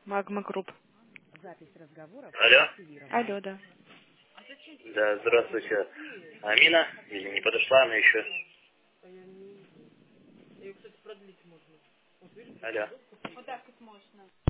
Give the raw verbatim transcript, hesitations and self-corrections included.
Магма Групп. Алло. Алло, да. Да, здравствуйте. Амина? Или не подошла она еще? Алло.